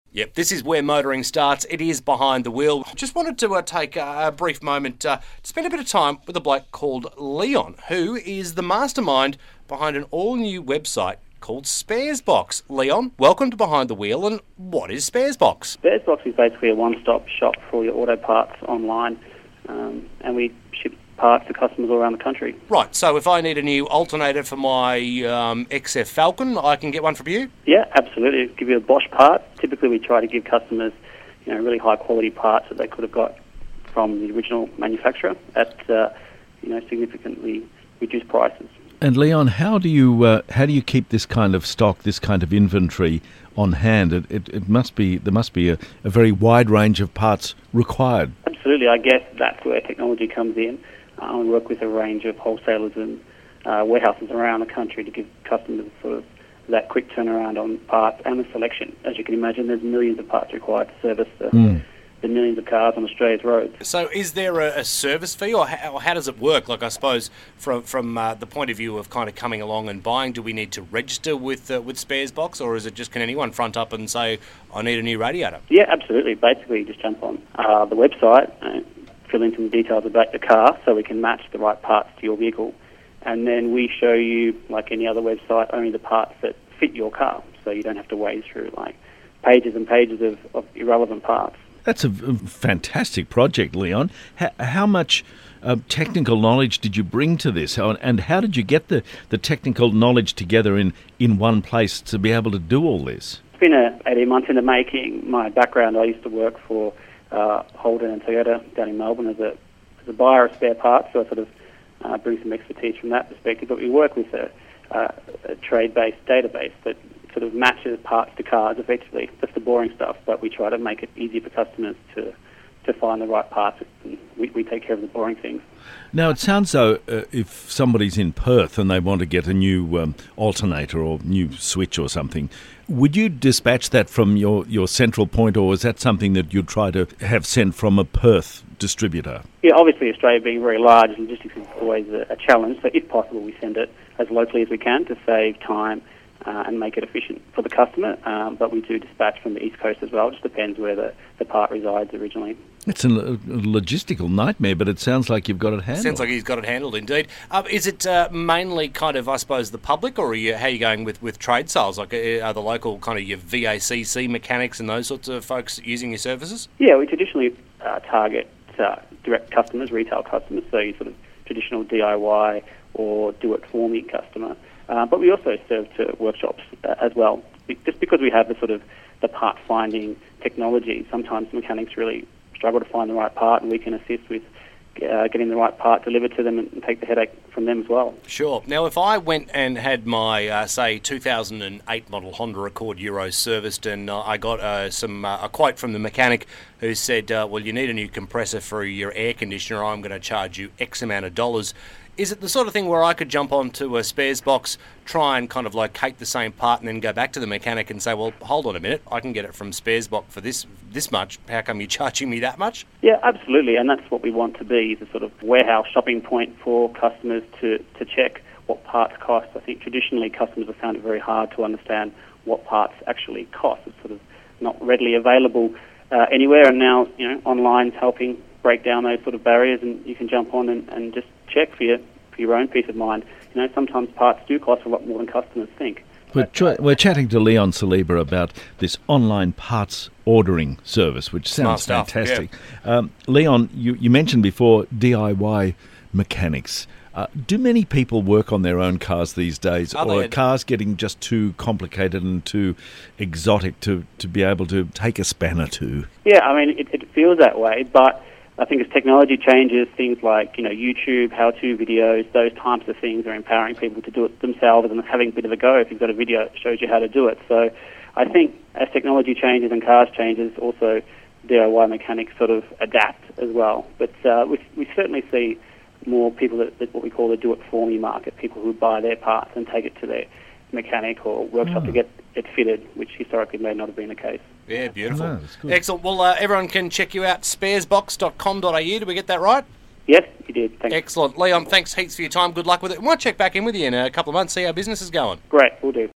Yep, this is where motoring starts. It is Behind the Wheel. Just wanted to take a brief moment to spend a bit of time with a bloke called Leon, who is the mastermind behind an all-new website called Sparesbox. Leon, welcome to Behind the Wheel, and what is Sparesbox? Sparesbox is basically a one-stop shop for all your auto parts online, and we ship parts to customers all around the country. Right, so if I need a new alternator for my XF Falcon, I can get one from you? Yeah, absolutely. Give you a Bosch part. Typically we try to give customers really high-quality parts that they could have got from the original manufacturer at significantly reduced prices. And Leon, how do you keep this kind of stock, this kind of inventory on hand? There must be a very wide range of parts required. Absolutely. I guess that's where technology comes in. We work with a range of wholesalers and warehouses around the country to give customers sort of that quick turnaround on parts and the selection. As you can imagine, there's millions of parts required to service the millions of cars on Australia's roads. So is there a service fee, or how does it work? Like, I suppose from the point of view of kind of coming along and buying, do we need to register with Sparesbox, or is it just can anyone front up and say, I need a new radiator? Yeah, absolutely. Basically, you just jump on the website, fill in some details about the car so we can match the right parts to your vehicle, and then we show you, like any other website, only the parts that fit your car, so you don't have to wade through like pages and pages of irrelevant parts. That's a fantastic project, Leon. How much technical knowledge did you bring to this, and how did you get the technical knowledge together in one place to be able to do all this? It's been 18 months in the making. My background, I used to work for Holden and Toyota down in Melbourne as a buyer of spare parts, so I sort of bring some expertise from that perspective. But we work with a trade-based database that sort of matches parts to cars effectively. That's the boring stuff, but we try to make it easy for customers to find the right parts. And we take care of the boring things. Now, it sounds though if somebody's in Perth and they want to get a new alternator or new switch or something, would you dispatch that from your central point, or is that something that you'd try to have sent from a Perth distributor? Yeah, obviously Australia being very large, logistics is always a challenge, so if possible we send it as locally as we can to save time and make it efficient for the customer, but we do dispatch from the East Coast as well. It just depends where the part resides originally. It's a logistical nightmare, but it sounds like you've got it handled. Sounds like he's got it handled, indeed. Is it mainly kind of, I suppose, the public, or how are you going with trade sales? Like, are the local kind of your VACC mechanics and those sorts of folks using your services? Yeah, we traditionally target direct customers, retail customers, so your sort of traditional DIY or do-it-for-me customer. But we also serve to workshops as well. Just because we have the sort of the part finding technology, sometimes mechanics really struggle to find the right part, and we can assist with getting the right part delivered to them and take the headache from them as well. Sure. Now, if I went and had my, say, 2008 model Honda Accord Euro serviced, and I got a quote from the mechanic who said, well, you need a new compressor for your air conditioner, I'm going to charge you X amount of dollars. Is it the sort of thing where I could jump onto a Sparesbox, try and kind of locate the same part, and then go back to the mechanic and say, well, hold on a minute, I can get it from Sparesbox for this much. How come you're charging me that much? Yeah, absolutely, and that's what we want to be, is a sort of warehouse shopping point for customers to check what parts cost. I think traditionally customers have found it very hard to understand what parts actually cost. It's sort of not readily available anywhere, and now online's helping break down those sort of barriers, and you can jump on and just check for your own peace of mind. Sometimes parts do cost a lot more than customers think. We're chatting to Leon Saliba about this online parts ordering service, which sounds fantastic. Yeah. Leon, you mentioned before DIY mechanics. Do many people work on their own cars these days, or are cars getting just too complicated and too exotic to be able to take a spanner to? Yeah, I mean, it feels that way, but I think as technology changes, things like YouTube, how-to videos, those types of things are empowering people to do it themselves and having a bit of a go. If you've got a video that shows you how to do it. So I think as technology changes and cars changes, also DIY mechanics sort of adapt as well. But we certainly see more people that what we call the do-it-for-me market, people who buy their parts and take it to their mechanic or workshop to get it fitted, which historically may not have been the case. Yeah, beautiful. Excellent. Well, everyone can check you out, sparesbox.com.au. Did we get that right? Yes, you did. Thanks. Excellent. Leon, thanks heaps for your time. Good luck with it. We might check back in with you in a couple of months, see how business is going. Great, we'll do.